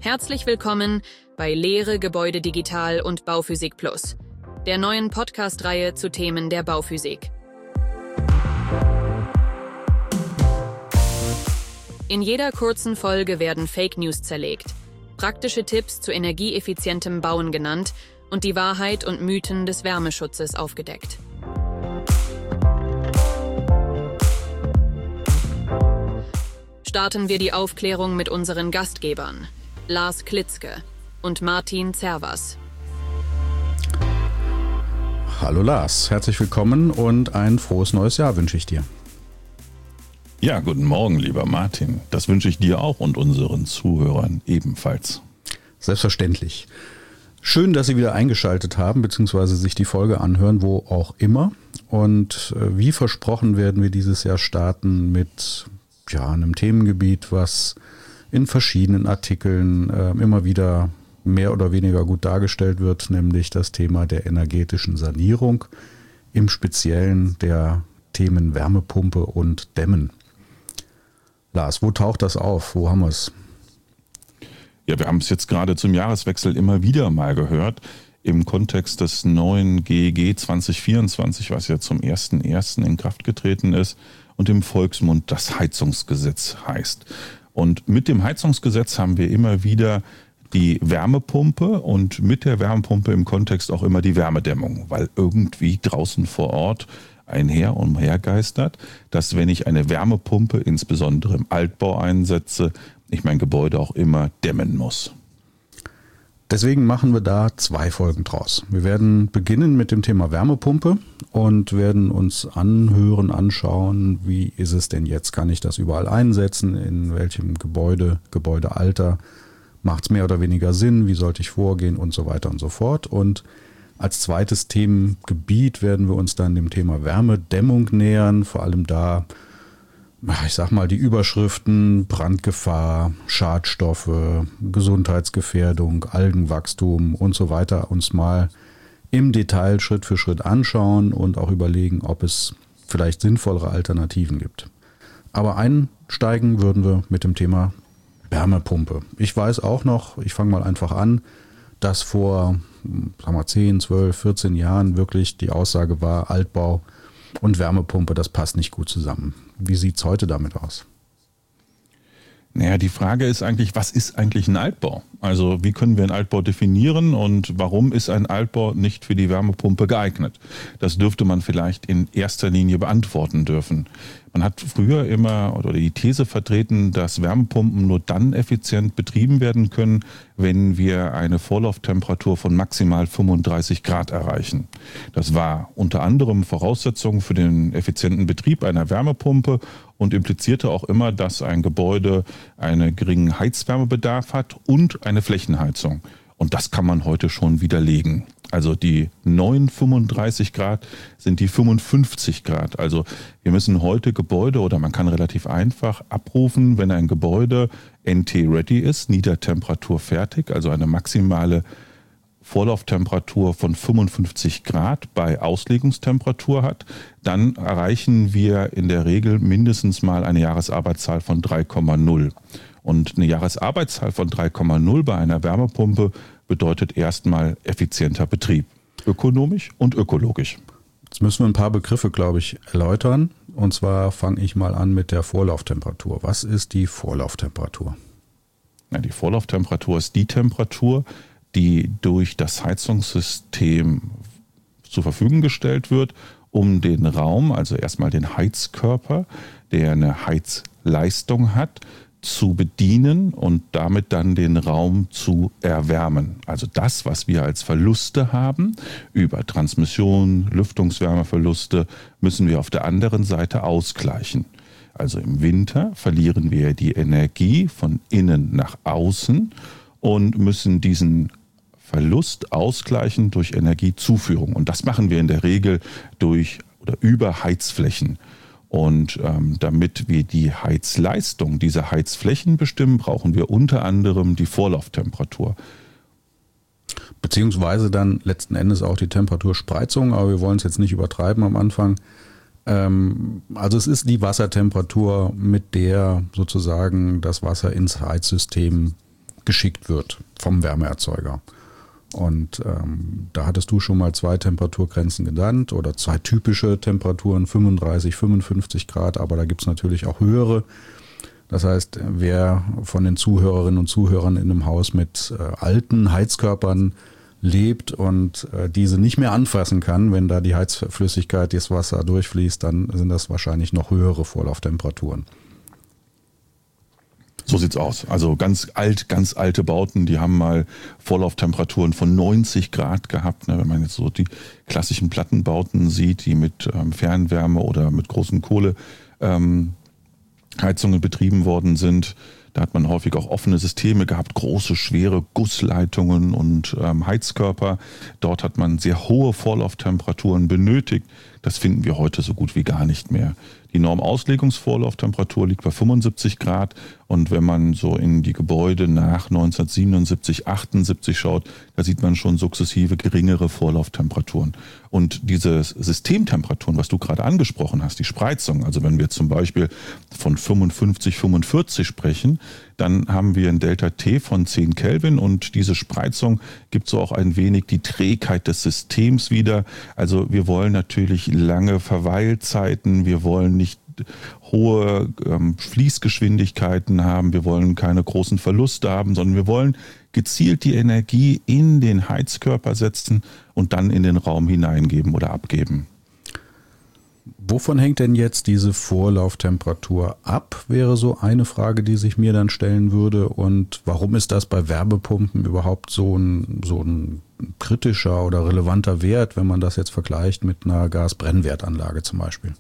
Herzlich willkommen bei Lehre Gebäude Digital und Bauphysik Plus, der neuen Podcast-Reihe zu Themen der Bauphysik. In jeder kurzen Folge werden Fake News zerlegt, praktische Tipps zu energieeffizientem Bauen genannt und die Wahrheit und Mythen des Wärmeschutzes aufgedeckt. Starten wir die Aufklärung mit unseren Gastgebern, Lars Klitzke und Martin Zervas. Hallo Lars, herzlich willkommen und ein frohes neues Jahr wünsche ich dir. Ja, guten Morgen, lieber Martin. Das wünsche ich dir auch und unseren Zuhörern ebenfalls. Selbstverständlich. Schön, dass Sie wieder eingeschaltet haben, beziehungsweise sich die Folge anhören, wo auch immer. Und wie versprochen werden wir dieses Jahr starten mit einem Themengebiet, was in verschiedenen Artikeln immer wieder mehr oder weniger gut dargestellt wird, nämlich das Thema der energetischen Sanierung, im Speziellen der Themen Wärmepumpe und Dämmen. Lars, wo taucht das auf? Wo haben wir es? Ja, wir haben es jetzt gerade zum Jahreswechsel immer wieder mal gehört, im Kontext des neuen GEG 2024, was ja zum 01.01. in Kraft getreten ist und im Volksmund das Heizungsgesetz heißt. Und mit dem Heizungsgesetz haben wir immer wieder die Wärmepumpe und mit der Wärmepumpe im Kontext auch immer die Wärmedämmung, weil irgendwie draußen vor Ort umhergeistert, dass wenn ich eine Wärmepumpe insbesondere im Altbau einsetze, ich mein Gebäude auch immer dämmen muss. Deswegen machen wir da 2 Folgen draus. Wir werden beginnen mit dem Thema Wärmepumpe und werden uns anschauen, wie ist es denn jetzt? Kann ich das überall einsetzen? In welchem Gebäudealter macht es mehr oder weniger Sinn? Wie sollte ich vorgehen? Und so weiter und so fort. Und als zweites Themengebiet werden wir uns dann dem Thema Wärmedämmung nähern. Vor allem da, ich sag mal, die Überschriften Brandgefahr, Schadstoffe, Gesundheitsgefährdung, Algenwachstum und so weiter uns mal im Detail Schritt für Schritt anschauen und auch überlegen, ob es vielleicht sinnvollere Alternativen gibt. Aber einsteigen würden wir mit dem Thema Wärmepumpe. Ich weiß auch noch, ich fange mal einfach an, dass vor 10, 12, 14 Jahren wirklich die Aussage war, Altbau und Wärmepumpe, das passt nicht gut zusammen. Wie sieht es heute damit aus? Naja, die Frage ist eigentlich, was ist eigentlich ein Altbau? Also wie können wir einen Altbau definieren und warum ist ein Altbau nicht für die Wärmepumpe geeignet? Das dürfte man vielleicht in erster Linie beantworten dürfen. Man hat früher immer oder die These vertreten, dass Wärmepumpen nur dann effizient betrieben werden können, wenn wir eine Vorlauftemperatur von maximal 35 Grad erreichen. Das war unter anderem Voraussetzung für den effizienten Betrieb einer Wärmepumpe und implizierte auch immer, dass ein Gebäude einen geringen Heizwärmebedarf hat und eine Flächenheizung. Und das kann man heute schon widerlegen. Also die neuen 35 Grad sind die 55 Grad. Also wir müssen heute Gebäude oder man kann relativ einfach abrufen, wenn ein Gebäude NT-ready ist, Niedertemperatur fertig, also eine maximale Vorlauftemperatur von 55 Grad bei Auslegungstemperatur hat, dann erreichen wir in der Regel mindestens mal eine Jahresarbeitszahl von 3,0. Und eine Jahresarbeitszahl von 3,0 bei einer Wärmepumpe bedeutet erstmal effizienter Betrieb, ökonomisch und ökologisch. Jetzt müssen wir ein paar Begriffe, glaube ich, erläutern. Und zwar fange ich mal an mit der Vorlauftemperatur. Was ist die Vorlauftemperatur? Ja, die Vorlauftemperatur ist die Temperatur, die durch das Heizungssystem zur Verfügung gestellt wird, um den Raum, also erstmal den Heizkörper, der eine Heizleistung hat, zu bedienen und damit dann den Raum zu erwärmen. Also das, was wir als Verluste haben, über Transmission, Lüftungswärmeverluste, müssen wir auf der anderen Seite ausgleichen. Also im Winter verlieren wir die Energie von innen nach außen und müssen diesen Verlust ausgleichen durch Energiezuführung. Und das machen wir in der Regel durch oder über Heizflächen. Und damit wir die Heizleistung dieser Heizflächen bestimmen, brauchen wir unter anderem die Vorlauftemperatur. Beziehungsweise dann letzten Endes auch die Temperaturspreizung, aber wir wollen es jetzt nicht übertreiben am Anfang. Also es ist die Wassertemperatur, mit der sozusagen das Wasser ins Heizsystem geschickt wird vom Wärmeerzeuger. Und da hattest du schon mal 2 Temperaturgrenzen genannt oder 2 typische Temperaturen, 35, 55 Grad, aber da gibt es natürlich auch höhere. Das heißt, wer von den Zuhörerinnen und Zuhörern in einem Haus mit alten Heizkörpern lebt und diese nicht mehr anfassen kann, wenn da die Heizflüssigkeit, das Wasser durchfließt, dann sind das wahrscheinlich noch höhere Vorlauftemperaturen. So sieht's aus. Also ganz alte Bauten, die haben mal Vorlauftemperaturen von 90 Grad gehabt. Wenn man jetzt so die klassischen Plattenbauten sieht, die mit Fernwärme oder mit großen Kohleheizungen betrieben worden sind, da hat man häufig auch offene Systeme gehabt, große, schwere Gussleitungen und Heizkörper. Dort hat man sehr hohe Vorlauftemperaturen benötigt. Das finden wir heute so gut wie gar nicht mehr. Die Normauslegungsvorlauftemperatur liegt bei 75 Grad und wenn man so in die Gebäude nach 1977, 78 schaut, da sieht man schon sukzessive geringere Vorlauftemperaturen. Und diese Systemtemperaturen, was du gerade angesprochen hast, die Spreizung, also wenn wir zum Beispiel von 55, 45 sprechen, dann haben wir ein Delta-T von 10 Kelvin und diese Spreizung gibt so auch ein wenig die Trägheit des Systems wieder. Also wir wollen natürlich lange Verweilzeiten, wir wollen nicht hohe Fließgeschwindigkeiten haben, wir wollen keine großen Verluste haben, sondern wir wollen gezielt die Energie in den Heizkörper setzen und dann in den Raum hineingeben oder abgeben. Wovon hängt denn jetzt diese Vorlauftemperatur ab, wäre so eine Frage, die sich mir dann stellen würde. Und warum ist das bei Wärmepumpen überhaupt so ein kritischer oder relevanter Wert, wenn man das jetzt vergleicht mit einer Gasbrennwertanlage zum Beispiel?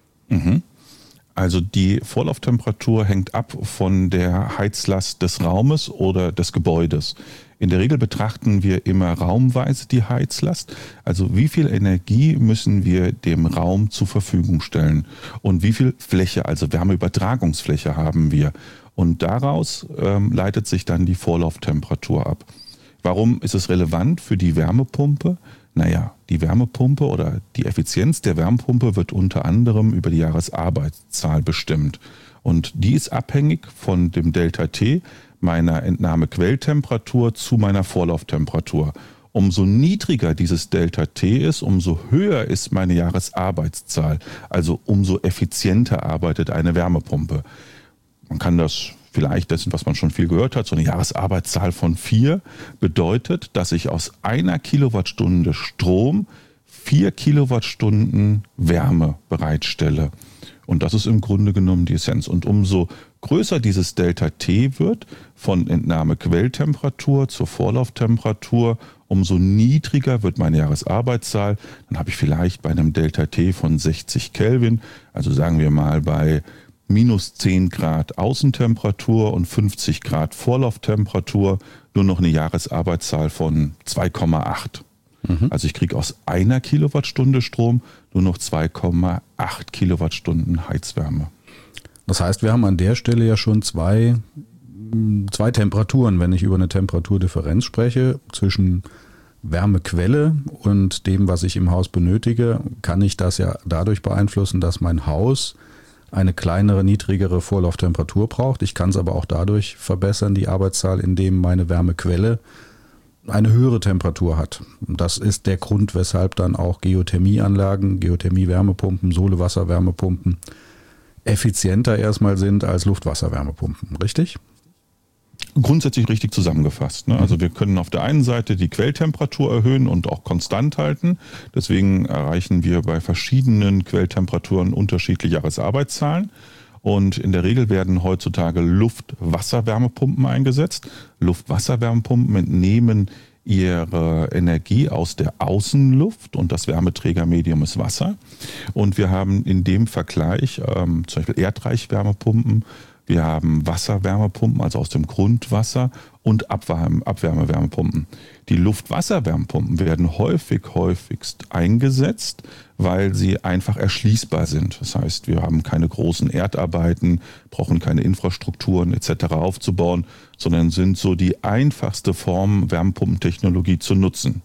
Also die Vorlauftemperatur hängt ab von der Heizlast des Raumes oder des Gebäudes. In der Regel betrachten wir immer raumweise die Heizlast. Also wie viel Energie müssen wir dem Raum zur Verfügung stellen und wie viel Fläche, also Wärmeübertragungsfläche haben wir. Und daraus leitet sich dann die Vorlauftemperatur ab. Warum ist es relevant für die Wärmepumpe? Naja, die Wärmepumpe oder die Effizienz der Wärmepumpe wird unter anderem über die Jahresarbeitszahl bestimmt. Und die ist abhängig von dem Delta-T, meiner Entnahmequelltemperatur zu meiner Vorlauftemperatur. Umso niedriger dieses Delta-T ist, umso höher ist meine Jahresarbeitszahl. Also umso effizienter arbeitet eine Wärmepumpe. Man kann das vielleicht, das ist, was man schon viel gehört hat, so eine Jahresarbeitszahl von 4 bedeutet, dass ich aus 1 Kilowattstunde Strom 4 Kilowattstunden Wärme bereitstelle. Und das ist im Grunde genommen die Essenz. Und umso größer dieses Delta-T wird, von Entnahmequelltemperatur zur Vorlauftemperatur, umso niedriger wird meine Jahresarbeitszahl. Dann habe ich vielleicht bei einem Delta-T von 60 Kelvin, also sagen wir mal bei minus 10 Grad Außentemperatur und 50 Grad Vorlauftemperatur, nur noch eine Jahresarbeitszahl von 2,8. Also ich kriege aus 1 Kilowattstunde Strom nur noch 2,8 Kilowattstunden Heizwärme. Das heißt, wir haben an der Stelle ja schon zwei Temperaturen, wenn ich über eine Temperaturdifferenz spreche. Zwischen Wärmequelle und dem, was ich im Haus benötige, kann ich das ja dadurch beeinflussen, dass mein Haus eine kleinere, niedrigere Vorlauftemperatur braucht. Ich kann es aber auch dadurch verbessern, die Arbeitszahl, indem meine Wärmequelle eine höhere Temperatur hat. Das ist der Grund, weshalb dann auch Geothermieanlagen, Geothermie-Wärmepumpen, Sohle-Wasser-Wärmepumpen effizienter erstmal sind als Luftwasserwärmepumpen, richtig? Grundsätzlich richtig zusammengefasst. Ne? Also wir können auf der einen Seite die Quelltemperatur erhöhen und auch konstant halten. Deswegen erreichen wir bei verschiedenen Quelltemperaturen unterschiedliche Jahresarbeitszahlen. Und in der Regel werden heutzutage Luft-Wasser-Wärmepumpen eingesetzt. Luft-Wasser-Wärmepumpen entnehmen ihre Energie aus der Außenluft und das Wärmeträgermedium ist Wasser. Und wir haben in dem Vergleich zum Beispiel Erdreichwärmepumpen, wir haben Wasserwärmepumpen, also aus dem Grundwasser und Abwärmewärmepumpen. Die Luft-Wasser-Wärmepumpen werden häufigst eingesetzt, weil sie einfach erschließbar sind. Das heißt, wir haben keine großen Erdarbeiten, brauchen keine Infrastrukturen etc. aufzubauen, sondern sind so die einfachste Form, Wärmepumpentechnologie zu nutzen.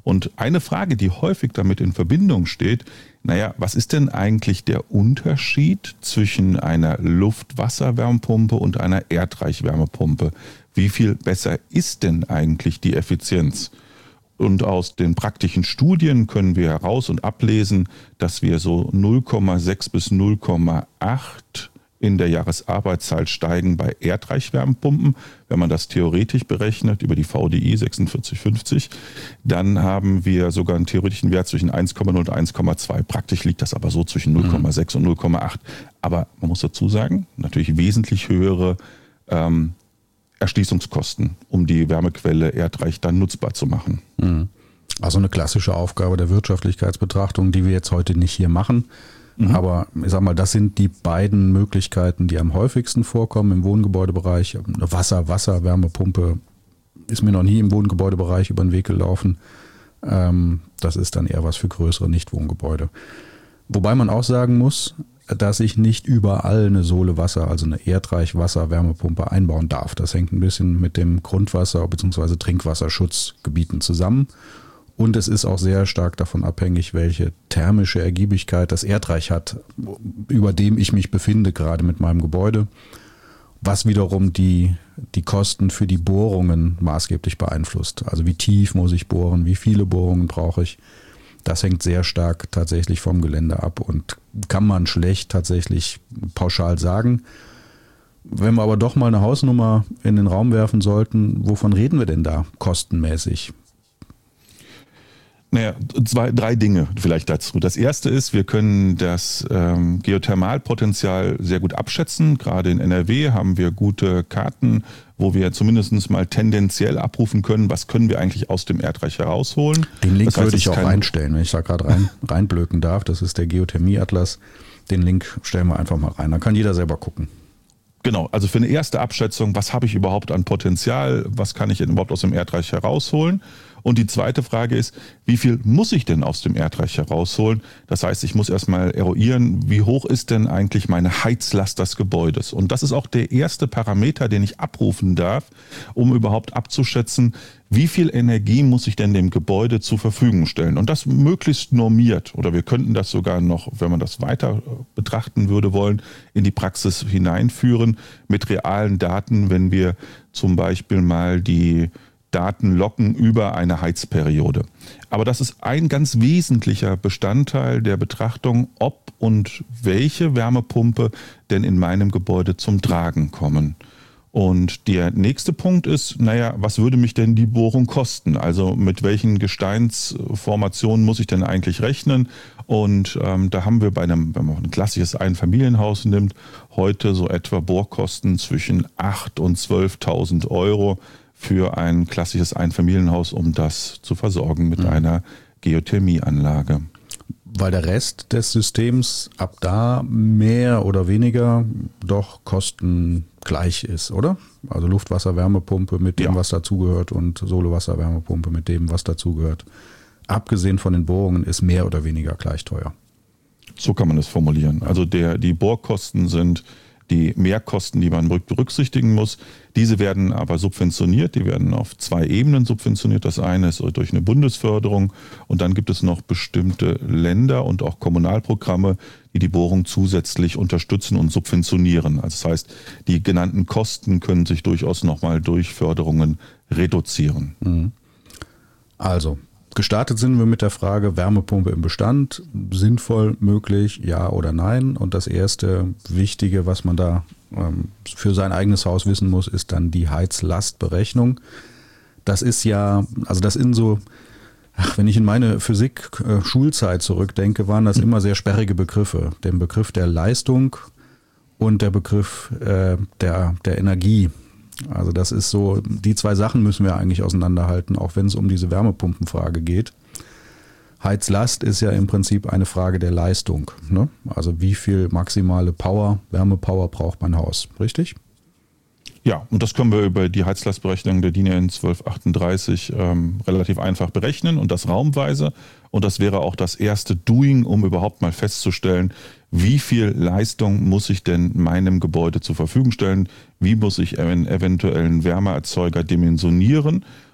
Und eine Frage, die häufig damit in Verbindung steht, was ist denn eigentlich der Unterschied zwischen einer Luft-Wasser-Wärmepumpe und einer Erdreich-Wärmepumpe? Wie viel besser ist denn eigentlich die Effizienz? Und aus den praktischen Studien können wir heraus und ablesen, dass wir so 0,6 bis 0,8 in der Jahresarbeitszeit steigen bei Erdreich-Wärmepumpen. Wenn man das theoretisch berechnet über die VDI 4650, dann haben wir sogar einen theoretischen Wert zwischen 1,0 und 1,2. Praktisch liegt das aber so zwischen 0,6 und 0,8. Aber man muss dazu sagen, natürlich wesentlich höhere Erschließungskosten, um die Wärmequelle Erdreich dann nutzbar zu machen. Also eine klassische Aufgabe der Wirtschaftlichkeitsbetrachtung, die wir jetzt heute nicht hier machen. Aber ich sag mal, das sind die beiden Möglichkeiten, die am häufigsten vorkommen im Wohngebäudebereich. Eine Wasser-Wärmepumpe ist mir noch nie im Wohngebäudebereich über den Weg gelaufen. Das ist dann eher was für größere Nichtwohngebäude. Wobei man auch sagen muss, dass ich nicht überall eine Sohle-Wasser, also eine Erdreich-Wasser-Wärmepumpe einbauen darf. Das hängt ein bisschen mit dem Grundwasser- bzw. Trinkwasserschutzgebieten zusammen. Und es ist auch sehr stark davon abhängig, welche thermische Ergiebigkeit das Erdreich hat, über dem ich mich befinde, gerade mit meinem Gebäude, was wiederum die Kosten für die Bohrungen maßgeblich beeinflusst. Also wie tief muss ich bohren, wie viele Bohrungen brauche ich. Das hängt sehr stark tatsächlich vom Gelände ab und kann man schlecht tatsächlich pauschal sagen. Wenn wir aber doch mal eine Hausnummer in den Raum werfen sollten, wovon reden wir denn da kostenmäßig? Drei Dinge vielleicht dazu. Das erste ist, wir können das Geothermalpotenzial sehr gut abschätzen. Gerade in NRW haben wir gute Karten, wo wir zumindest mal tendenziell abrufen können, was können wir eigentlich aus dem Erdreich herausholen. Den Link würde ich auch einstellen, wenn ich da gerade reinblöken darf. Das ist der Geothermie-Atlas. Den Link stellen wir einfach mal rein. Dann kann jeder selber gucken. Genau, also für eine erste Abschätzung, was habe ich überhaupt an Potenzial, was kann ich denn überhaupt aus dem Erdreich herausholen? Und die zweite Frage ist, wie viel muss ich denn aus dem Erdreich herausholen? Das heißt, ich muss erstmal eruieren, wie hoch ist denn eigentlich meine Heizlast des Gebäudes? Und das ist auch der erste Parameter, den ich abrufen darf, um überhaupt abzuschätzen, wie viel Energie muss ich denn dem Gebäude zur Verfügung stellen? Und das möglichst normiert. Oder wir könnten das sogar noch, wenn man das weiter betrachten würde wollen, in die Praxis hineinführen mit realen Daten, wenn wir zum Beispiel mal die Daten locken über eine Heizperiode. Aber das ist ein ganz wesentlicher Bestandteil der Betrachtung, ob und welche Wärmepumpe denn in meinem Gebäude zum Tragen kommen. Und der nächste Punkt ist, was würde mich denn die Bohrung kosten? Also mit welchen Gesteinsformationen muss ich denn eigentlich rechnen? Und da haben wir wenn man ein klassisches Einfamilienhaus nimmt, heute so etwa Bohrkosten zwischen 8.000 und 12.000 Euro für ein klassisches Einfamilienhaus, um das zu versorgen mit einer Geothermieanlage. Weil der Rest des Systems ab da mehr oder weniger doch kostengleich ist, oder? Also Luft-Wasser-Wärmepumpe mit dem, was dazugehört und Sohle-Wasser-Wärmepumpe mit dem, was dazugehört. Abgesehen von den Bohrungen ist mehr oder weniger gleich teuer. So kann man es formulieren. Also die Bohrkosten sind die Mehrkosten, die man berücksichtigen muss. Diese werden aber subventioniert, die werden auf 2 Ebenen subventioniert. Das eine ist durch eine Bundesförderung und dann gibt es noch bestimmte Länder und auch Kommunalprogramme, die die Bohrung zusätzlich unterstützen und subventionieren. Also das heißt, die genannten Kosten können sich durchaus nochmal durch Förderungen reduzieren. Also, gestartet sind wir mit der Frage Wärmepumpe im Bestand, sinnvoll, möglich, ja oder nein. Und das erste Wichtige, was man da für sein eigenes Haus wissen muss, ist dann die Heizlastberechnung. Das ist wenn ich in meine Physik-Schulzeit zurückdenke, waren das immer sehr sperrige Begriffe. Den Begriff der Leistung und der Begriff der Energie. Also das ist so, die 2 Sachen müssen wir eigentlich auseinanderhalten, auch wenn es um diese Wärmepumpenfrage geht. Heizlast ist ja im Prinzip eine Frage der Leistung, ne? Also wie viel maximale Wärmepower braucht mein Haus, richtig? Ja, und das können wir über die Heizlastberechnung der DIN EN 1238 relativ einfach berechnen und das raumweise. Und das wäre auch das erste Doing, um überhaupt mal festzustellen, wie viel Leistung muss ich denn meinem Gebäude zur Verfügung stellen? Wie muss ich einen eventuellen Wärmeerzeuger dimensionieren?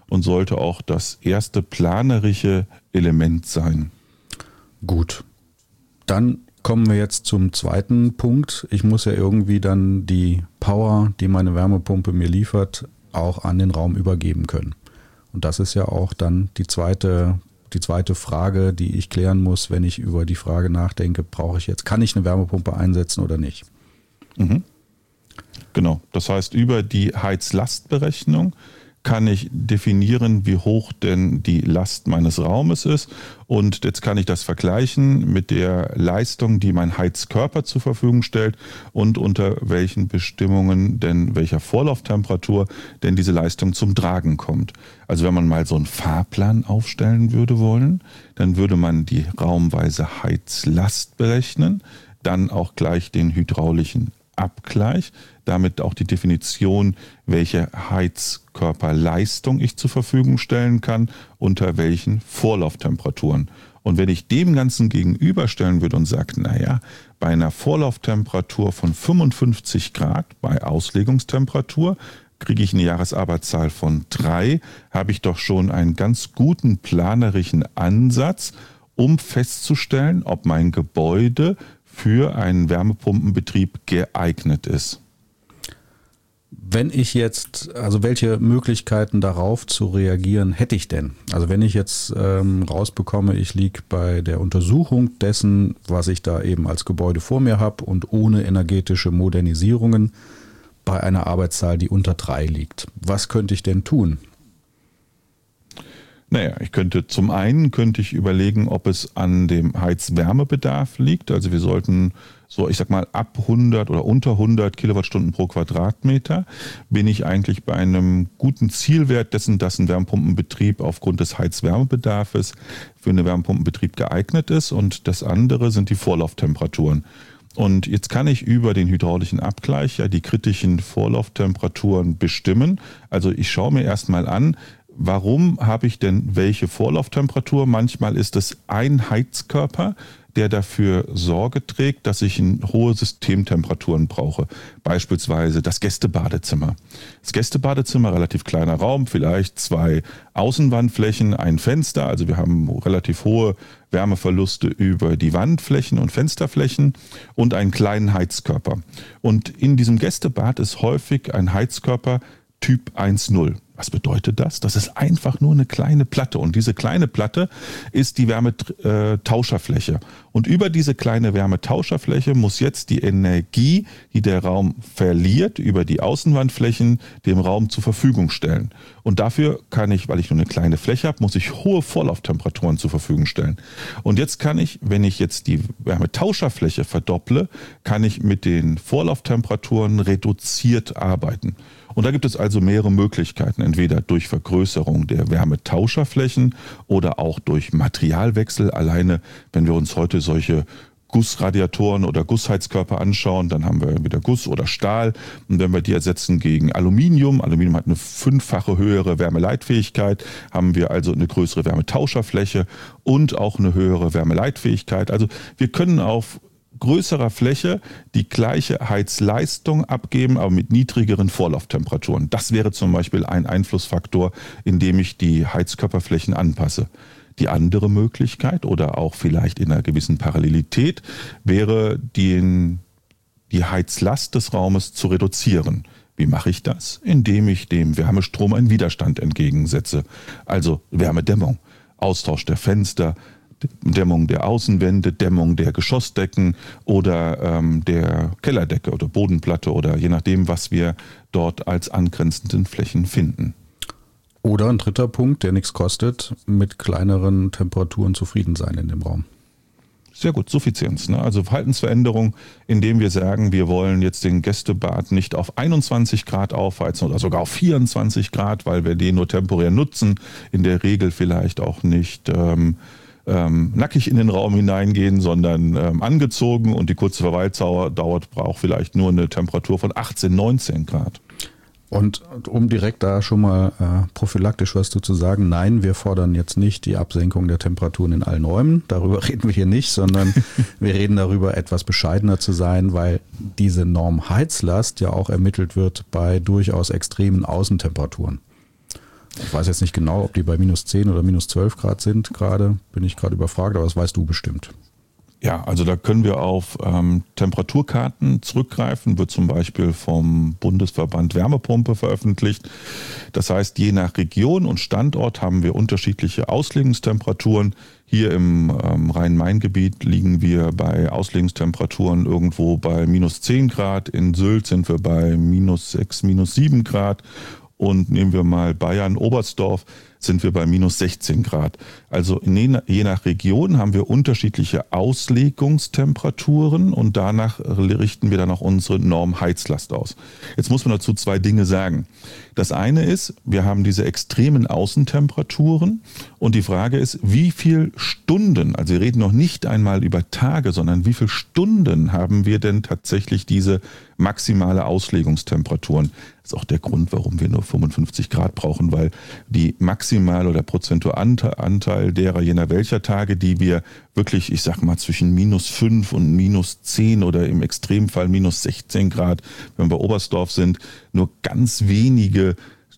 und sollte auch das erste planerische Element sein. Gut, dann kommen wir jetzt zum zweiten Punkt. Ich muss ja irgendwie dann die Power, die meine Wärmepumpe mir liefert, auch an den Raum übergeben können. Und das ist ja auch dann die zweite Frage, die ich klären muss, wenn ich über die Frage nachdenke, kann ich eine Wärmepumpe einsetzen oder nicht? Mhm. Genau, das heißt, über die Heizlastberechnung kann ich definieren, wie hoch denn die Last meines Raumes ist. Und jetzt kann ich das vergleichen mit der Leistung, die mein Heizkörper zur Verfügung stellt und unter welchen Bestimmungen denn, welcher Vorlauftemperatur denn diese Leistung zum Tragen kommt. Also wenn man mal so einen Fahrplan aufstellen würde wollen, dann würde man die raumweise Heizlast berechnen, dann auch gleich den hydraulischen Abgleich, damit auch die Definition, welche Heizkörperleistung ich zur Verfügung stellen kann, unter welchen Vorlauftemperaturen. Und wenn ich dem Ganzen gegenüberstellen würde und sage, naja, bei einer Vorlauftemperatur von 55 Grad, bei Auslegungstemperatur, kriege ich eine Jahresarbeitszahl von 3, habe ich doch schon einen ganz guten planerischen Ansatz, um festzustellen, ob mein Gebäude für einen Wärmepumpenbetrieb geeignet ist. Wenn ich jetzt, also welche Möglichkeiten darauf zu reagieren hätte ich denn? Also wenn ich jetzt rausbekomme, ich liege bei der Untersuchung dessen, was ich da eben als Gebäude vor mir habe und ohne energetische Modernisierungen bei einer Arbeitszahl, die unter 3 liegt. Was könnte ich denn tun? Naja, zum einen könnte ich überlegen, ob es an dem Heizwärmebedarf liegt. Also wir sollten so, ich sag mal, ab 100 oder unter 100 Kilowattstunden pro Quadratmeter bin ich eigentlich bei einem guten Zielwert dessen, dass ein Wärmepumpenbetrieb aufgrund des Heizwärmebedarfes für einen Wärmepumpenbetrieb geeignet ist. Und das andere sind die Vorlauftemperaturen. Und jetzt kann ich über den hydraulischen Abgleich ja die kritischen Vorlauftemperaturen bestimmen. Also ich schaue mir erstmal an, warum habe ich denn welche Vorlauftemperatur? Manchmal ist es ein Heizkörper, der dafür Sorge trägt, dass ich hohe Systemtemperaturen brauche. Beispielsweise das Gästebadezimmer. Das Gästebadezimmer, relativ kleiner Raum, vielleicht 2 Außenwandflächen, ein Fenster. Also wir haben relativ hohe Wärmeverluste über die Wandflächen und Fensterflächen und einen kleinen Heizkörper. Und in diesem Gästebad ist häufig ein Heizkörper Typ 1.0. Was bedeutet das? Das ist einfach nur eine kleine Platte und diese kleine Platte ist die Wärmetauscherfläche. Und über diese kleine Wärmetauscherfläche muss jetzt die Energie, die der Raum verliert, über die Außenwandflächen dem Raum zur Verfügung stellen. Und dafür kann ich, weil ich nur eine kleine Fläche habe, muss ich hohe Vorlauftemperaturen zur Verfügung stellen. Und jetzt kann ich, wenn ich jetzt die Wärmetauscherfläche verdopple, kann ich mit den Vorlauftemperaturen reduziert arbeiten. Und da gibt es also mehrere Möglichkeiten, entweder durch Vergrößerung der Wärmetauscherflächen oder auch durch Materialwechsel. Alleine, wenn wir uns heute solche Gussradiatoren oder Gussheizkörper anschauen, dann haben wir wieder Guss oder Stahl. Und wenn wir die ersetzen gegen Aluminium, Aluminium hat eine 5-fache höhere Wärmeleitfähigkeit, haben wir also eine größere Wärmetauscherfläche und auch eine höhere Wärmeleitfähigkeit. Also wir können auf größerer Fläche die gleiche Heizleistung abgeben, aber mit niedrigeren Vorlauftemperaturen. Das wäre zum Beispiel ein Einflussfaktor, indem ich die Heizkörperflächen anpasse. Die andere Möglichkeit oder auch vielleicht in einer gewissen Parallelität wäre, die Heizlast des Raumes zu reduzieren. Wie mache ich das? Indem ich dem Wärmestrom einen Widerstand entgegensetze. Also Wärmedämmung, Austausch der Fenster, Dämmung der Außenwände, Dämmung der Geschossdecken oder der Kellerdecke oder Bodenplatte oder je nachdem, was wir dort als angrenzenden Flächen finden. Oder ein dritter Punkt, der nichts kostet, mit kleineren Temperaturen zufrieden sein in dem Raum. Sehr gut, Suffizienz. Ne? Also Verhaltensveränderung, indem wir sagen, wir wollen jetzt den Gästebad nicht auf 21 Grad aufheizen oder sogar auf 24 Grad, weil wir den nur temporär nutzen, in der Regel vielleicht auch nicht nackig in den Raum hineingehen, sondern angezogen und die kurze Verweildauer braucht vielleicht nur eine Temperatur von 18, 19 Grad. Und um direkt da schon mal prophylaktisch was zu sagen, nein, wir fordern jetzt nicht die Absenkung der Temperaturen in allen Räumen, darüber reden wir hier nicht, sondern wir reden darüber, etwas bescheidener zu sein, weil diese Norm Heizlast ja auch ermittelt wird bei durchaus extremen Außentemperaturen. Ich weiß jetzt nicht genau, ob die bei minus 10 oder minus 12 Grad sind gerade. Bin ich gerade überfragt, aber das weißt du bestimmt. Ja, also da können wir auf Temperaturkarten zurückgreifen, wird zum Beispiel vom Bundesverband Wärmepumpe veröffentlicht. Das heißt, je nach Region und Standort haben wir unterschiedliche Auslegungstemperaturen. Hier im Rhein-Main-Gebiet liegen wir bei Auslegungstemperaturen irgendwo bei minus 10 Grad. In Sylt sind wir bei minus 6, minus 7 Grad. Und nehmen wir mal Bayern, Oberstdorf, sind wir bei minus 16 Grad. Also je nach Region haben wir unterschiedliche Auslegungstemperaturen und danach richten wir dann auch unsere Normheizlast aus. Jetzt muss man dazu zwei Dinge sagen. Das eine ist, wir haben diese extremen Außentemperaturen und die Frage ist, wie viel Stunden, also wir reden noch nicht einmal über Tage, sondern wie viele Stunden haben wir denn tatsächlich diese maximale Auslegungstemperaturen? Das ist auch der Grund, warum wir nur 55 Grad brauchen, weil die maximale oder prozentuale Anteil derer jener welcher Tage, die wir wirklich, ich sag mal, zwischen minus 5 und minus 10 oder im Extremfall minus 16 Grad, wenn wir bei Oberstdorf sind, nur ganz wenige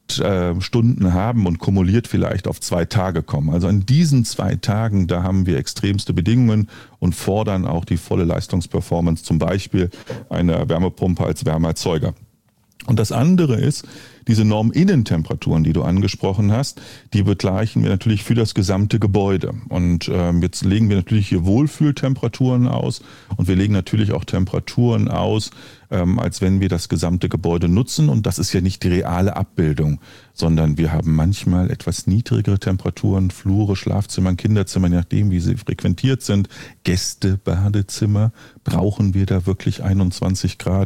Stunden haben und kumuliert vielleicht auf 2 Tage kommen. Also an diesen 2 Tagen, da haben wir extremste Bedingungen und fordern auch die volle Leistungsperformance, zum Beispiel einer Wärmepumpe als Wärmeerzeuger. Und das andere ist, diese Norminnentemperaturen, die du angesprochen hast, die begleichen wir natürlich für das gesamte Gebäude. Und jetzt legen wir natürlich hier Wohlfühltemperaturen aus und wir legen natürlich auch Temperaturen aus, als wenn wir das gesamte Gebäude nutzen. Und das ist ja nicht die reale Abbildung, sondern wir haben manchmal etwas niedrigere Temperaturen, Flure, Schlafzimmern, Kinderzimmer, je nachdem, wie sie frequentiert sind. Gäste, Badezimmer, brauchen wir da wirklich 21 Grad?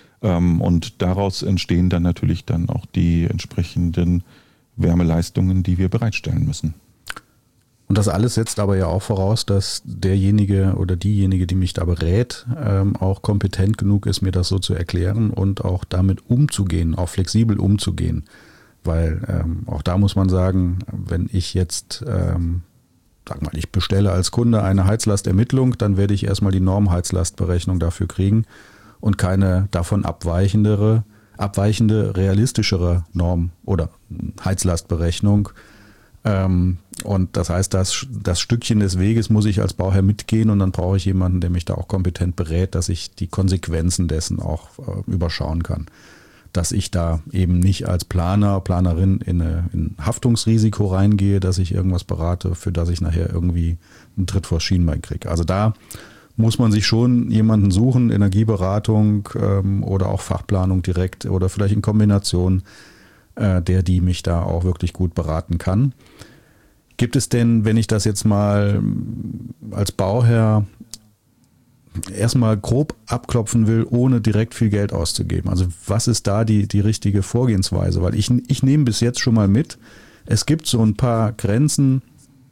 Und daraus entstehen dann natürlich dann auch die entsprechenden Wärmeleistungen, die wir bereitstellen müssen. Und das alles setzt aber ja auch voraus, dass derjenige oder diejenige, die mich da berät, auch kompetent genug ist, mir das so zu erklären und auch damit umzugehen, auch flexibel umzugehen. Weil auch da muss man sagen, wenn ich jetzt, sag mal, ich bestelle als Kunde eine Heizlastermittlung, dann werde ich erstmal die Normheizlastberechnung dafür kriegen und keine davon abweichende, realistischere Norm- oder Heizlastberechnung. Und das heißt, das Stückchen des Weges muss ich als Bauherr mitgehen und dann brauche ich jemanden, der mich da auch kompetent berät, dass ich die Konsequenzen dessen auch überschauen kann. Dass ich da eben nicht als Planerin in ein Haftungsrisiko reingehe, dass ich irgendwas berate, für das ich nachher irgendwie einen Tritt vors Schienbein kriege. Also da muss man sich schon jemanden suchen, Energieberatung oder auch Fachplanung direkt oder vielleicht in Kombination, die mich da auch wirklich gut beraten kann. Gibt es denn, wenn ich das jetzt mal als Bauherr erstmal grob abklopfen will, ohne direkt viel Geld auszugeben? Also was ist da die richtige Vorgehensweise? Weil ich nehme bis jetzt schon mal mit, es gibt so ein paar Grenzen.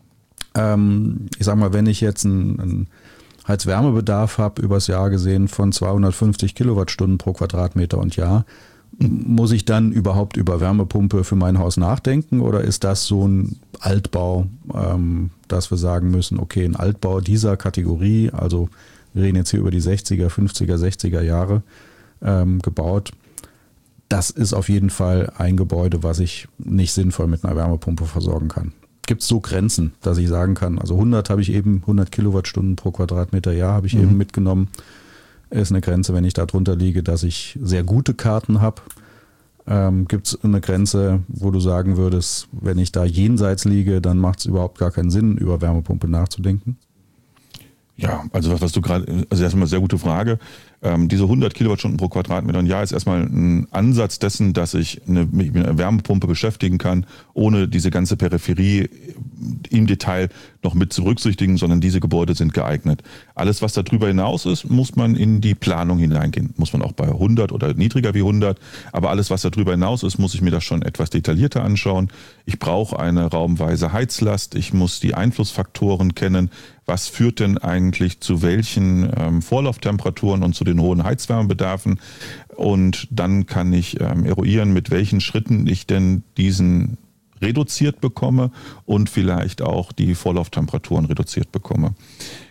Ich sag mal, wenn ich jetzt einen Heizwärmebedarf habe, übers Jahr gesehen von 250 Kilowattstunden pro Quadratmeter und Jahr, muss ich dann überhaupt über Wärmepumpe für mein Haus nachdenken oder ist das so ein Altbau, dass wir sagen müssen, okay, ein Altbau dieser Kategorie, also wir reden jetzt hier über die 60er, 50er, 60er Jahre gebaut, das ist auf jeden Fall ein Gebäude, was ich nicht sinnvoll mit einer Wärmepumpe versorgen kann. Gibt es so Grenzen, dass ich sagen kann, also 100 Kilowattstunden pro Quadratmeter Jahr habe ich eben mitgenommen, ist eine Grenze, wenn ich da drunter liege, dass ich sehr gute Karten habe. Gibt es eine Grenze, wo du sagen würdest, wenn ich da jenseits liege, dann macht es überhaupt gar keinen Sinn, über Wärmepumpe nachzudenken? Ja, also was du gerade, also erstmal sehr gute Frage. Diese 100 Kilowattstunden pro Quadratmeter und Jahr ist erstmal ein Ansatz dessen, dass ich mich mit einer Wärmepumpe beschäftigen kann, ohne diese ganze Peripherie im Detail noch mit zu berücksichtigen, sondern diese Gebäude sind geeignet. Alles, was darüber hinaus ist, muss man in die Planung hineingehen. Muss man auch bei 100 oder niedriger wie 100. Aber alles, was darüber hinaus ist, muss ich mir das schon etwas detaillierter anschauen. Ich brauche eine raumweise Heizlast. Ich muss die Einflussfaktoren kennen. Was führt denn eigentlich zu welchen Vorlauftemperaturen und zu den hohen Heizwärmebedarfen? Und dann kann ich eruieren, mit welchen Schritten ich denn diesen reduziert bekomme und vielleicht auch die Vorlauftemperaturen reduziert bekomme.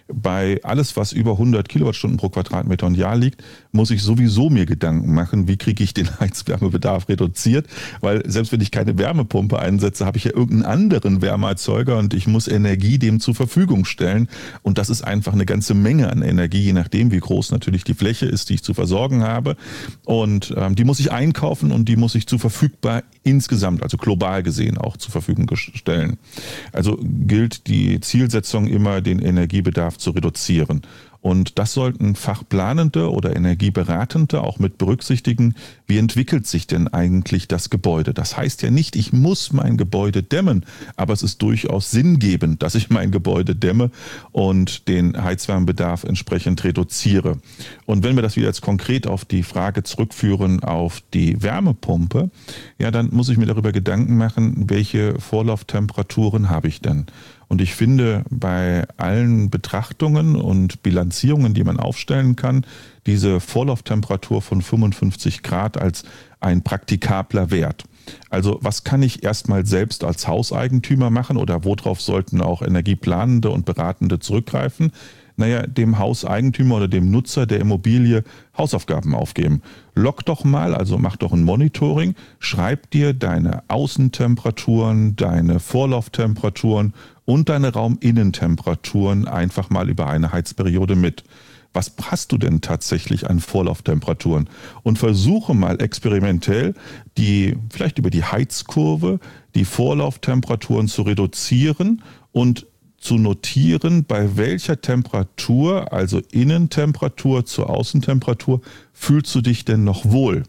Bei alles, was über 100 Kilowattstunden pro Quadratmeter und Jahr liegt, muss ich sowieso mir Gedanken machen, wie kriege ich den Heizwärmebedarf reduziert, weil selbst wenn ich keine Wärmepumpe einsetze, habe ich ja irgendeinen anderen Wärmeerzeuger und ich muss Energie dem zur Verfügung stellen und das ist einfach eine ganze Menge an Energie, je nachdem, wie groß natürlich die Fläche ist, die ich zu versorgen habe und die muss ich einkaufen und die muss ich zu verfügbar insgesamt, also global gesehen auch zur Verfügung stellen. Also gilt die Zielsetzung immer, den Energiebedarf zu reduzieren. Und das sollten Fachplanende oder Energieberatende auch mit berücksichtigen, wie entwickelt sich denn eigentlich das Gebäude. Das heißt ja nicht, ich muss mein Gebäude dämmen, aber es ist durchaus sinngebend, dass ich mein Gebäude dämme und den Heizwärmebedarf entsprechend reduziere. Und wenn wir das wieder jetzt konkret auf die Frage zurückführen, auf die Wärmepumpe, ja, dann muss ich mir darüber Gedanken machen, welche Vorlauftemperaturen habe ich denn? Und ich finde, bei allen Betrachtungen und Bilanzierungen, die man aufstellen kann, diese Vorlauftemperatur von 55 Grad als ein praktikabler Wert. Also was kann ich erstmal selbst als Hauseigentümer machen oder worauf sollten auch Energieplanende und Beratende zurückgreifen? Naja, dem Hauseigentümer oder dem Nutzer der Immobilie Hausaufgaben aufgeben. Log doch mal, also mach doch ein Monitoring, schreib dir deine Außentemperaturen, deine Vorlauftemperaturen und deine Rauminnentemperaturen einfach mal über eine Heizperiode mit. Was hast du denn tatsächlich an Vorlauftemperaturen? Und versuche mal experimentell vielleicht über die Heizkurve die Vorlauftemperaturen zu reduzieren und zu notieren, bei welcher Temperatur, also Innentemperatur zur Außentemperatur, fühlst du dich denn noch wohl?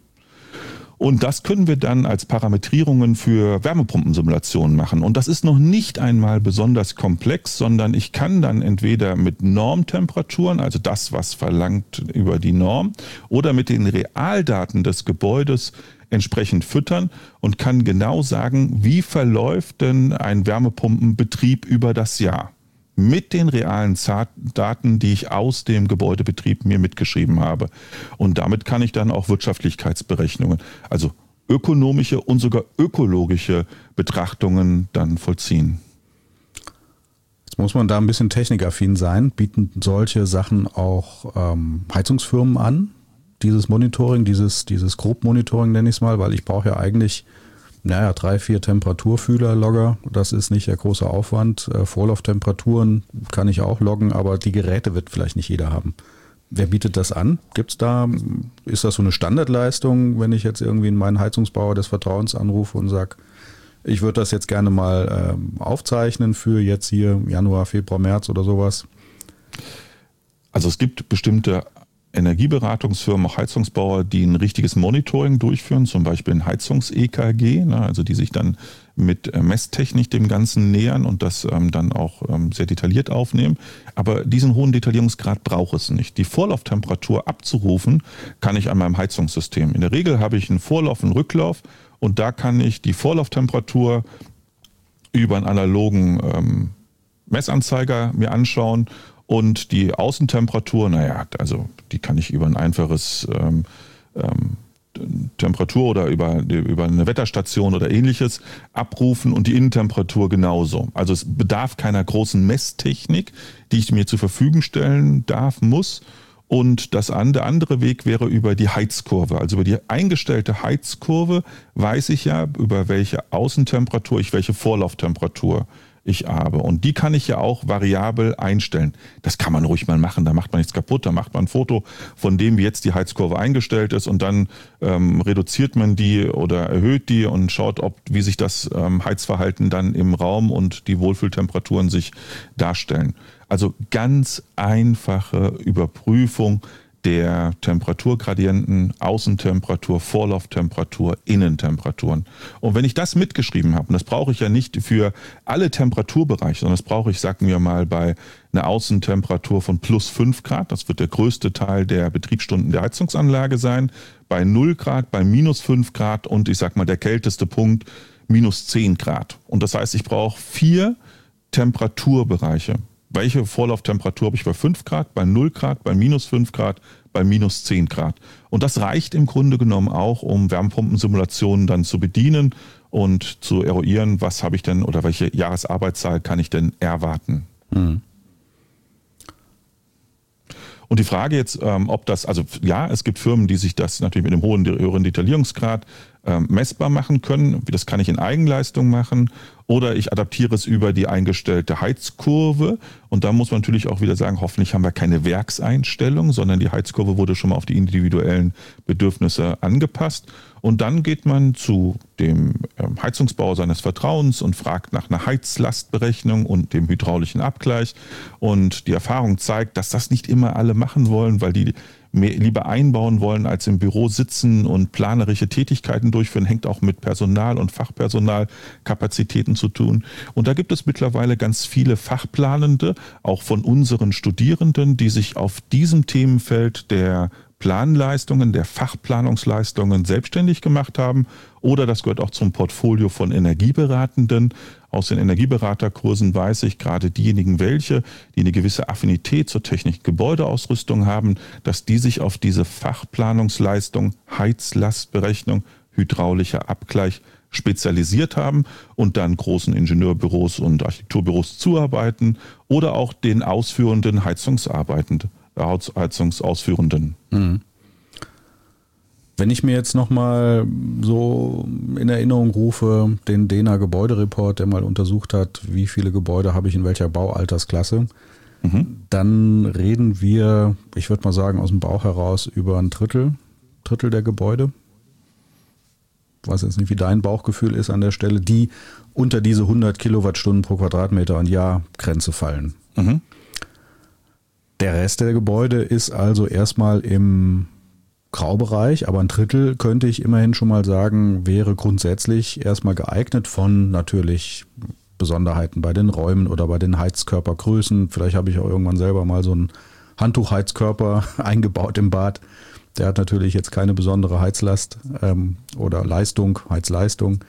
Und das können wir dann als Parametrierungen für Wärmepumpensimulationen machen. Und das ist noch nicht einmal besonders komplex, sondern ich kann dann entweder mit Normtemperaturen, also das, was verlangt über die Norm, oder mit den Realdaten des Gebäudes entsprechend füttern und kann genau sagen, wie verläuft denn ein Wärmepumpenbetrieb über das Jahr. Mit den realen Daten, die ich aus dem Gebäudebetrieb mir mitgeschrieben habe. Und damit kann ich dann auch Wirtschaftlichkeitsberechnungen, also ökonomische und sogar ökologische Betrachtungen dann vollziehen. Jetzt muss man da ein bisschen technikaffin sein. Bieten solche Sachen auch Heizungsfirmen an? Dieses Monitoring, dieses Grobmonitoring nenne ich es mal, weil ich brauche ja eigentlich 3, 4 Temperaturfühler logger, das ist nicht der große Aufwand. Vorlauftemperaturen kann ich auch loggen, aber die Geräte wird vielleicht nicht jeder haben. Wer bietet das an? Ist das so eine Standardleistung, wenn ich jetzt irgendwie in meinen Heizungsbauer des Vertrauens anrufe und sage, ich würde das jetzt gerne mal aufzeichnen für jetzt hier Januar, Februar, März oder sowas? Also es gibt bestimmte Energieberatungsfirmen, auch Heizungsbauer, die ein richtiges Monitoring durchführen, zum Beispiel ein Heizungs-EKG, also die sich dann mit Messtechnik dem Ganzen nähern und das dann auch sehr detailliert aufnehmen. Aber diesen hohen Detaillierungsgrad braucht es nicht. Die Vorlauftemperatur abzurufen kann ich an meinem Heizungssystem. In der Regel habe ich einen Vorlauf, einen Rücklauf und da kann ich die Vorlauftemperatur über einen analogen Messanzeiger mir anschauen. Und die Außentemperatur, also die kann ich über ein einfaches Temperatur oder über eine Wetterstation oder ähnliches abrufen und die Innentemperatur genauso. Also es bedarf keiner großen Messtechnik, die ich mir zur Verfügung stellen muss. Und der andere Weg wäre über die Heizkurve. Also über die eingestellte Heizkurve weiß ich ja, über welche Außentemperatur ich welche Vorlauftemperatur ich habe. Und die kann ich ja auch variabel einstellen. Das kann man ruhig mal machen, da macht man nichts kaputt, da macht man ein Foto von dem, wie jetzt die Heizkurve eingestellt ist und dann reduziert man die oder erhöht die und schaut, wie sich das Heizverhalten dann im Raum und die Wohlfühltemperaturen sich darstellen. Also ganz einfache Überprüfung der Temperaturgradienten, Außentemperatur, Vorlauftemperatur, Innentemperaturen. Und wenn ich das mitgeschrieben habe, und das brauche ich ja nicht für alle Temperaturbereiche, sondern das brauche ich, sagen wir mal, bei einer Außentemperatur von plus 5 Grad, das wird der größte Teil der Betriebsstunden der Heizungsanlage sein, bei 0 Grad, bei minus 5 Grad und ich sag mal der kälteste Punkt minus 10 Grad. Und das heißt, ich brauche 4 Temperaturbereiche. Welche Vorlauftemperatur habe ich bei 5 Grad, bei 0 Grad, bei minus 5 Grad, bei minus 10 Grad? Und das reicht im Grunde genommen auch, um Wärmepumpensimulationen dann zu bedienen und zu eruieren, was habe ich denn oder welche Jahresarbeitszahl kann ich denn erwarten. Und die Frage jetzt, ob das, also ja, es gibt Firmen, die sich das natürlich mit einem höheren Detaillierungsgrad messbar machen können. Das kann ich in Eigenleistung machen oder ich adaptiere es über die eingestellte Heizkurve. Und da muss man natürlich auch wieder sagen, hoffentlich haben wir keine Werkseinstellung, sondern die Heizkurve wurde schon mal auf die individuellen Bedürfnisse angepasst. Und dann geht man zu dem Heizungsbauer seines Vertrauens und fragt nach einer Heizlastberechnung und dem hydraulischen Abgleich. Und die Erfahrung zeigt, dass das nicht immer alle machen wollen, weil die lieber einbauen wollen, als im Büro sitzen und planerische Tätigkeiten durchführen, hängt auch mit Personal und Fachpersonalkapazitäten zu tun. Und da gibt es mittlerweile ganz viele Fachplanende, auch von unseren Studierenden, die sich auf diesem Themenfeld der Planleistungen, der Fachplanungsleistungen selbstständig gemacht haben. Oder das gehört auch zum Portfolio von Energieberatenden. Aus den Energieberaterkursen weiß ich, gerade diejenigen welche, die eine gewisse Affinität zur Technik Gebäudeausrüstung haben, dass die sich auf diese Fachplanungsleistung, Heizlastberechnung, hydraulischer Abgleich spezialisiert haben und dann großen Ingenieurbüros und Architekturbüros zuarbeiten oder auch den ausführenden Heizungsausführenden. Mhm. Wenn ich mir jetzt nochmal so in Erinnerung rufe, den DENA Gebäudereport, der mal untersucht hat, wie viele Gebäude habe ich in welcher Baualtersklasse, dann reden wir, ich würde mal sagen, aus dem Bauch heraus über ein Drittel der Gebäude. Ich weiß jetzt nicht, wie dein Bauchgefühl ist an der Stelle, die unter diese 100 Kilowattstunden pro Quadratmeter und Jahr Grenze fallen. Mhm. Der Rest der Gebäude ist also erstmal im Graubereich, aber ein Drittel könnte ich immerhin schon mal sagen, wäre grundsätzlich erstmal geeignet von natürlich Besonderheiten bei den Räumen oder bei den Heizkörpergrößen. Vielleicht habe ich auch irgendwann selber mal so einen Handtuchheizkörper eingebaut im Bad. Der hat natürlich jetzt keine besondere Heizlast oder Heizleistung.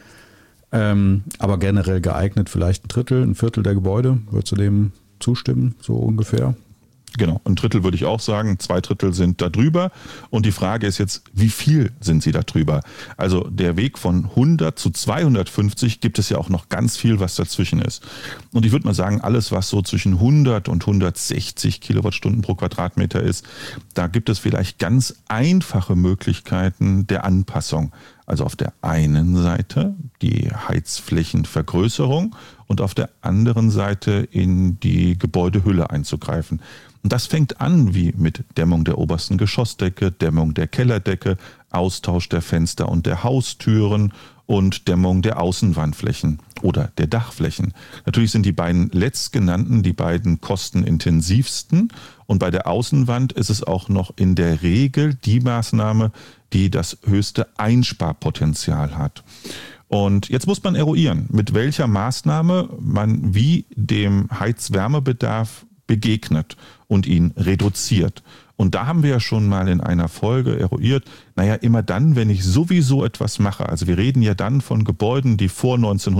Aber generell geeignet vielleicht ein Viertel der Gebäude. Würdest du dem zustimmen, so ungefähr? Genau, ein Drittel würde ich auch sagen, 2/3 sind da drüber. Und die Frage ist jetzt, wie viel sind sie da drüber? Also der Weg von 100 zu 250 gibt es ja auch noch ganz viel, was dazwischen ist. Und ich würde mal sagen, alles, was so zwischen 100 und 160 Kilowattstunden pro Quadratmeter ist, da gibt es vielleicht ganz einfache Möglichkeiten der Anpassung. Also auf der einen Seite die Heizflächenvergrößerung und auf der anderen Seite in die Gebäudehülle einzugreifen. Und das fängt an wie mit Dämmung der obersten Geschossdecke, Dämmung der Kellerdecke, Austausch der Fenster und der Haustüren und Dämmung der Außenwandflächen oder der Dachflächen. Natürlich sind die beiden letztgenannten die beiden kostenintensivsten. Und bei der Außenwand ist es auch noch in der Regel die Maßnahme, die das höchste Einsparpotenzial hat. Und jetzt muss man eruieren, mit welcher Maßnahme man wie dem Heizwärmebedarf begegnet und ihn reduziert. Und da haben wir ja schon mal in einer Folge eruiert, immer dann, wenn ich sowieso etwas mache, also wir reden ja dann von Gebäuden, die vor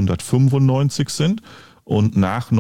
1995 sind und nach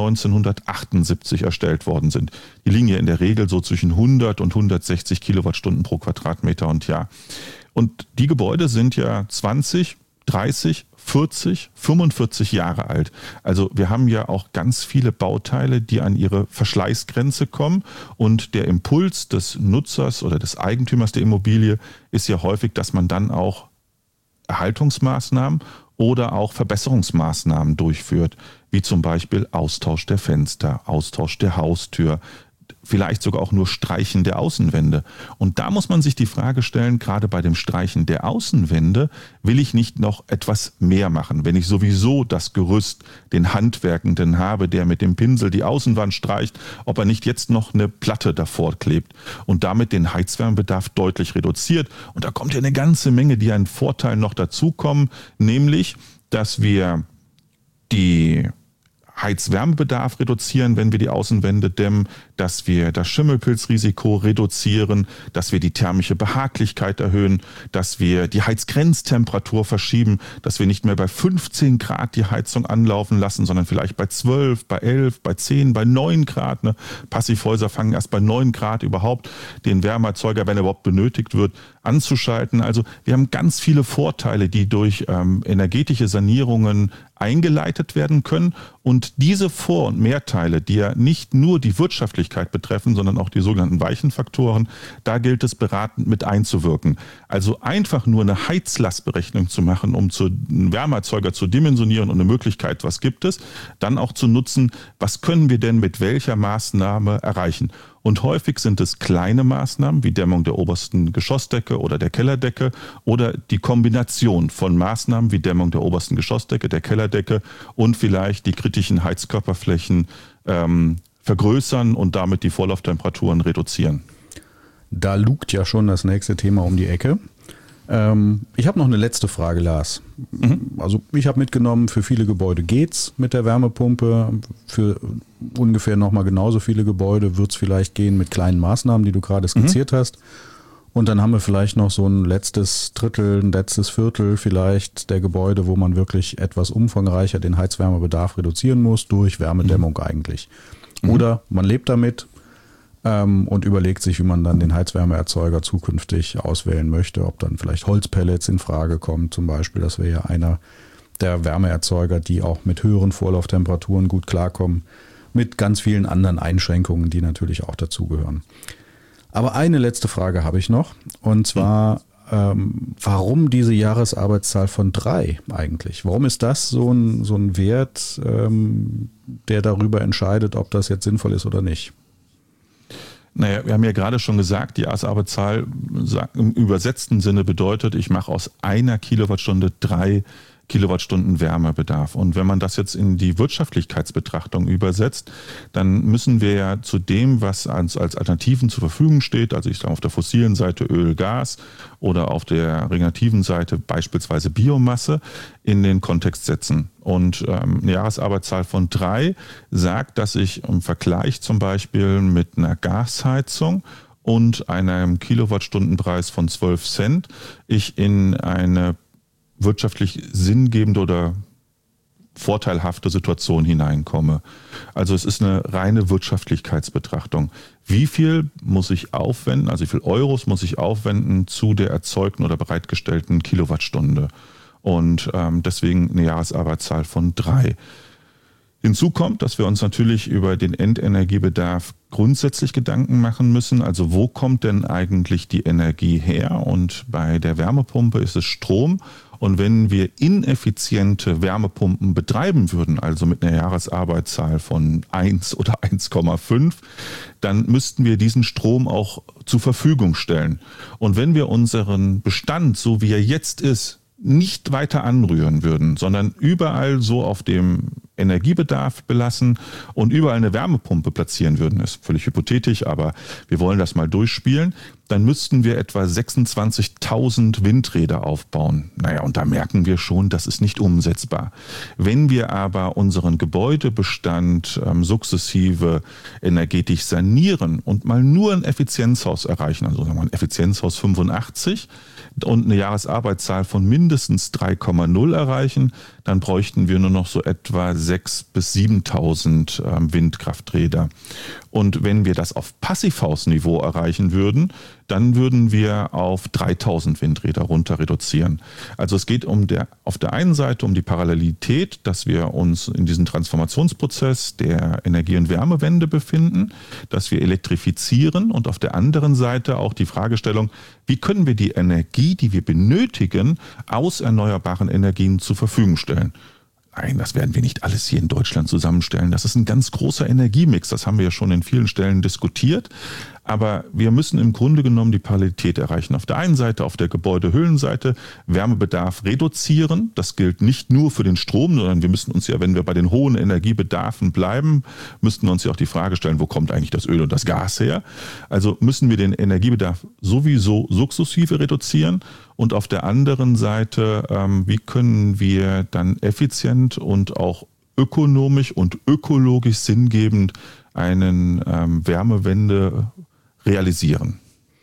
1978 erstellt worden sind. Die liegen ja in der Regel so zwischen 100 und 160 Kilowattstunden pro Quadratmeter und Jahr. Und die Gebäude sind ja 20, 30, 40, 45 Jahre alt. Also wir haben ja auch ganz viele Bauteile, die an ihre Verschleißgrenze kommen. Und der Impuls des Nutzers oder des Eigentümers der Immobilie ist ja häufig, dass man dann auch Erhaltungsmaßnahmen oder auch Verbesserungsmaßnahmen durchführt, wie zum Beispiel Austausch der Fenster, Austausch der Haustür, vielleicht sogar auch nur Streichen der Außenwände. Und da muss man sich die Frage stellen, gerade bei dem Streichen der Außenwände, will ich nicht noch etwas mehr machen, wenn ich sowieso das Gerüst, den Handwerkenden habe, der mit dem Pinsel die Außenwand streicht, ob er nicht jetzt noch eine Platte davor klebt und damit den Heizwärmebedarf deutlich reduziert. Und da kommt ja eine ganze Menge, die einen Vorteil noch dazukommen, nämlich, dass wir die Heizwärmebedarf reduzieren, wenn wir die Außenwände dämmen, dass wir das Schimmelpilzrisiko reduzieren, dass wir die thermische Behaglichkeit erhöhen, dass wir die Heizgrenztemperatur verschieben, dass wir nicht mehr bei 15 Grad die Heizung anlaufen lassen, sondern vielleicht bei 12, bei 11, bei 10, bei 9 Grad. Passivhäuser fangen erst bei 9 Grad überhaupt den Wärmeerzeuger, wenn er überhaupt benötigt wird, anzuschalten. Also wir haben ganz viele Vorteile, die durch energetische Sanierungen eingeleitet werden können. Und diese Vor- und Mehrteile, die ja nicht nur die Wirtschaftlichkeit betreffen, sondern auch die sogenannten weichen Faktoren, da gilt es beratend mit einzuwirken. Also einfach nur eine Heizlastberechnung zu machen, um einen Wärmeerzeuger zu dimensionieren und eine Möglichkeit, was gibt es, dann auch zu nutzen, was können wir denn mit welcher Maßnahme erreichen. Und häufig sind es kleine Maßnahmen wie Dämmung der obersten Geschossdecke oder der Kellerdecke oder die Kombination von Maßnahmen wie Dämmung der obersten Geschossdecke, der Kellerdecke und vielleicht die kritischen Heizkörperflächen vergrößern und damit die Vorlauftemperaturen reduzieren. Da lugt ja schon das nächste Thema um die Ecke. Ich habe noch eine letzte Frage, Lars. Also ich habe mitgenommen, für viele Gebäude geht's mit der Wärmepumpe. Für ungefähr nochmal genauso viele Gebäude wird es vielleicht gehen mit kleinen Maßnahmen, die du gerade skizziert hast. Und dann haben wir vielleicht noch so ein letztes Drittel, ein letztes Viertel vielleicht der Gebäude, wo man wirklich etwas umfangreicher den Heizwärmebedarf reduzieren muss, durch Wärmedämmung eigentlich. Oder man lebt damit und überlegt sich, wie man dann den Heizwärmeerzeuger zukünftig auswählen möchte, ob dann vielleicht Holzpellets in Frage kommen zum Beispiel. Das wäre ja einer der Wärmeerzeuger, die auch mit höheren Vorlauftemperaturen gut klarkommen, mit ganz vielen anderen Einschränkungen, die natürlich auch dazugehören. Aber eine letzte Frage habe ich noch, und zwar, warum diese Jahresarbeitszahl von 3 eigentlich? Warum ist das so ein Wert, der darüber entscheidet, ob das jetzt sinnvoll ist oder nicht? Naja, wir haben ja gerade schon gesagt, die Jahresarbeitszahl im übersetzten Sinne bedeutet, ich mache aus einer Kilowattstunde 3 Kilowattstunden Wärmebedarf. Und wenn man das jetzt in die Wirtschaftlichkeitsbetrachtung übersetzt, dann müssen wir ja zu dem, was als Alternativen zur Verfügung steht, also ich sage auf der fossilen Seite Öl, Gas oder auf der regenerativen Seite beispielsweise Biomasse, in den Kontext setzen. Und eine Jahresarbeitszahl von 3 sagt, dass ich im Vergleich zum Beispiel mit einer Gasheizung und einem Kilowattstundenpreis von 12 Cent ich in eine wirtschaftlich sinngebende oder vorteilhafte Situation hineinkomme. Also es ist eine reine Wirtschaftlichkeitsbetrachtung. Wie viel muss ich aufwenden, also wie viel Euros muss ich aufwenden zu der erzeugten oder bereitgestellten Kilowattstunde? Und deswegen eine Jahresarbeitszahl von 3. Hinzu kommt, dass wir uns natürlich über den Endenergiebedarf grundsätzlich Gedanken machen müssen. Also wo kommt denn eigentlich die Energie her? Und bei der Wärmepumpe ist es Strom. Und wenn wir ineffiziente Wärmepumpen betreiben würden, also mit einer Jahresarbeitszahl von 1 oder 1,5, dann müssten wir diesen Strom auch zur Verfügung stellen. Und wenn wir unseren Bestand, so wie er jetzt ist, nicht weiter anrühren würden, sondern überall so auf dem Energiebedarf belassen und überall eine Wärmepumpe platzieren würden, ist völlig hypothetisch, aber wir wollen das mal durchspielen, dann müssten wir etwa 26.000 Windräder aufbauen. Naja, und da merken wir schon, das ist nicht umsetzbar. Wenn wir aber unseren Gebäudebestand sukzessive energetisch sanieren und mal nur ein Effizienzhaus erreichen, also sagen wir ein Effizienzhaus 85 und eine Jahresarbeitszahl von mindestens 3,0 erreichen, dann bräuchten wir nur noch so etwa 6.000 bis 7.000 Windkrafträder. Und wenn wir das auf Passivhausniveau erreichen würden, dann würden wir auf 3.000 Windräder runter reduzieren. Also es geht auf der einen Seite um die Parallelität, dass wir uns in diesem Transformationsprozess der Energie- und Wärmewende befinden, dass wir elektrifizieren und auf der anderen Seite auch die Fragestellung, wie können wir die Energie, die wir benötigen, aus erneuerbaren Energien zur Verfügung stellen. Nein, das werden wir nicht alles hier in Deutschland zusammenstellen. Das ist ein ganz großer Energiemix. Das haben wir ja schon in vielen Stellen diskutiert. Aber wir müssen im Grunde genommen die Parallelität erreichen. Auf der einen Seite, auf der Gebäudehüllenseite, Wärmebedarf reduzieren. Das gilt nicht nur für den Strom, sondern wir müssen uns ja, wenn wir bei den hohen Energiebedarfen bleiben, müssten wir uns ja auch die Frage stellen, wo kommt eigentlich das Öl und das Gas her? Also müssen wir den Energiebedarf sowieso sukzessive reduzieren. Und auf der anderen Seite, wie können wir dann effizient und auch ökonomisch und ökologisch sinngebend einen Wärmewende realisieren?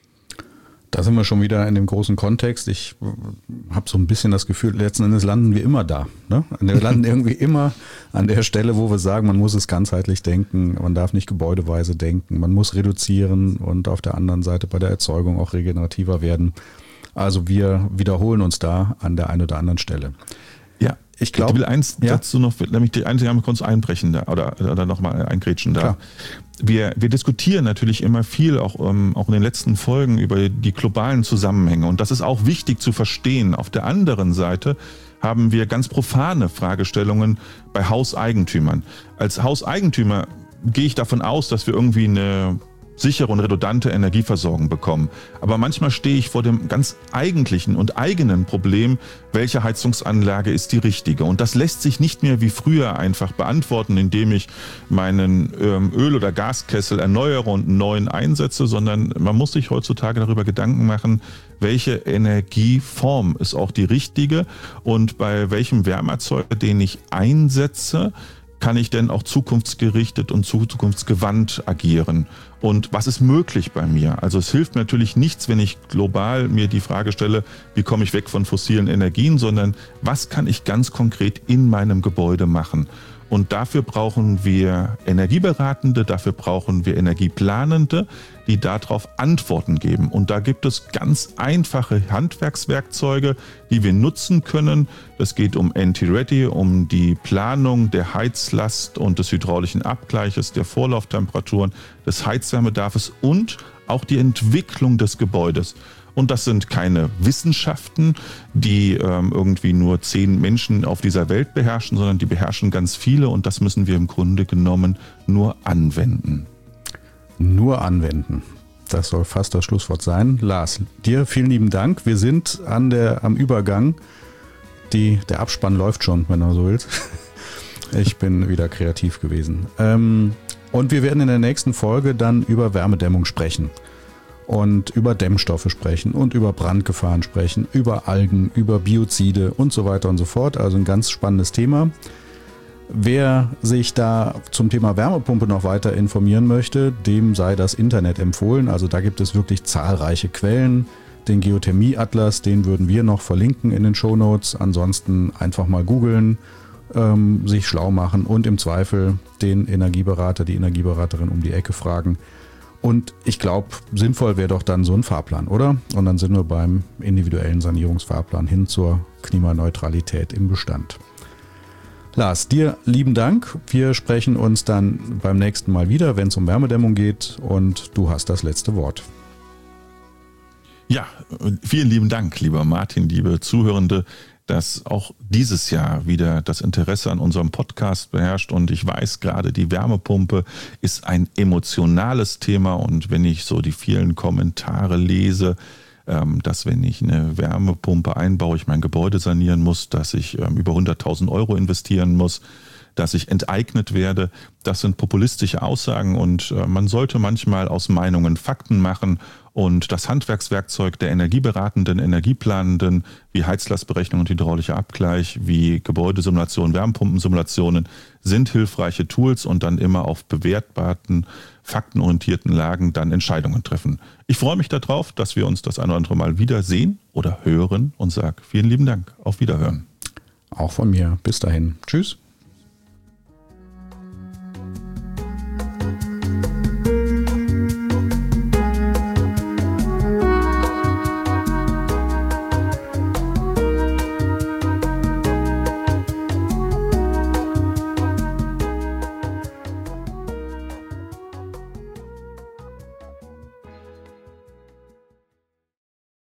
Da sind wir schon wieder in dem großen Kontext. Ich habe so ein bisschen das Gefühl, letzten Endes landen wir immer da. Ne? Wir landen irgendwie immer an der Stelle, wo wir sagen, man muss es ganzheitlich denken, man darf nicht gebäudeweise denken, man muss reduzieren und auf der anderen Seite bei der Erzeugung auch regenerativer werden. Also wir wiederholen uns da an der einen oder anderen Stelle. Ja, ich glaube... Ich will eins dazu noch, nämlich die einzige einmal kurz einbrechen oder nochmal eingrätschen da. Klar. Wir diskutieren natürlich immer viel, auch in den letzten Folgen, über die globalen Zusammenhänge. Und das ist auch wichtig zu verstehen. Auf der anderen Seite haben wir ganz profane Fragestellungen bei Hauseigentümern. Als Hauseigentümer gehe ich davon aus, dass wir irgendwie eine sichere und redundante Energieversorgung bekommen. Aber manchmal stehe ich vor dem ganz eigentlichen und eigenen Problem, welche Heizungsanlage ist die richtige. Und das lässt sich nicht mehr wie früher einfach beantworten, indem ich meinen Öl- oder Gaskessel erneuere und einen neuen einsetze, sondern man muss sich heutzutage darüber Gedanken machen, welche Energieform ist auch die richtige und bei welchem Wärmeerzeuger, den ich einsetze, kann ich denn auch zukunftsgerichtet und zukunftsgewandt agieren? Und was ist möglich bei mir? Also es hilft natürlich nichts, wenn ich global mir die Frage stelle, wie komme ich weg von fossilen Energien, sondern was kann ich ganz konkret in meinem Gebäude machen? Und dafür brauchen wir Energieberatende, dafür brauchen wir Energieplanende, die darauf Antworten geben. Und da gibt es ganz einfache Handwerkswerkzeuge, die wir nutzen können. Es geht um NT-Ready, um die Planung der Heizlast und des hydraulischen Abgleiches, der Vorlauftemperaturen, des Heizwärmebedarfs und auch die Entwicklung des Gebäudes. Und das sind keine Wissenschaften, die irgendwie nur 10 Menschen auf dieser Welt beherrschen, sondern die beherrschen ganz viele und das müssen wir im Grunde genommen nur anwenden. Nur anwenden. Das soll fast das Schlusswort sein. Lars, dir vielen lieben Dank. Wir sind am Übergang. Der Abspann läuft schon, wenn du so willst. Ich bin wieder kreativ gewesen. Und wir werden in der nächsten Folge dann über Wärmedämmung sprechen. Und über Dämmstoffe sprechen und über Brandgefahren sprechen, über Algen, über Biozide und so weiter und so fort. Also ein ganz spannendes Thema. Wer sich da zum Thema Wärmepumpe noch weiter informieren möchte, dem sei das Internet empfohlen. Also da gibt es wirklich zahlreiche Quellen. Den Geothermie-Atlas, den würden wir noch verlinken in den Shownotes. Ansonsten einfach mal googeln, sich schlau machen und im Zweifel den Energieberater, die Energieberaterin um die Ecke fragen. Und ich glaube, sinnvoll wäre doch dann so ein Fahrplan, oder? Und dann sind wir beim individuellen Sanierungsfahrplan hin zur Klimaneutralität im Bestand. Lars, dir lieben Dank. Wir sprechen uns dann beim nächsten Mal wieder, wenn es um Wärmedämmung geht. Und du hast das letzte Wort. Ja, vielen lieben Dank, lieber Martin, liebe Zuhörende, dass auch dieses Jahr wieder das Interesse an unserem Podcast beherrscht. Und ich weiß gerade, die Wärmepumpe ist ein emotionales Thema. Und wenn ich so die vielen Kommentare lese, dass wenn ich eine Wärmepumpe einbaue, ich mein Gebäude sanieren muss, dass ich über 100.000 Euro investieren muss, dass ich enteignet werde, das sind populistische Aussagen und man sollte manchmal aus Meinungen Fakten machen und das Handwerkswerkzeug der Energieberatenden, Energieplanenden wie Heizlastberechnung und hydraulischer Abgleich, wie Gebäudesimulationen, Wärmepumpensimulationen sind hilfreiche Tools und dann immer auf bewertbaren, faktenorientierten Lagen dann Entscheidungen treffen. Ich freue mich darauf, dass wir uns das ein oder andere Mal wieder sehen oder hören und sage vielen lieben Dank. Auf Wiederhören. Auch von mir. Bis dahin. Tschüss.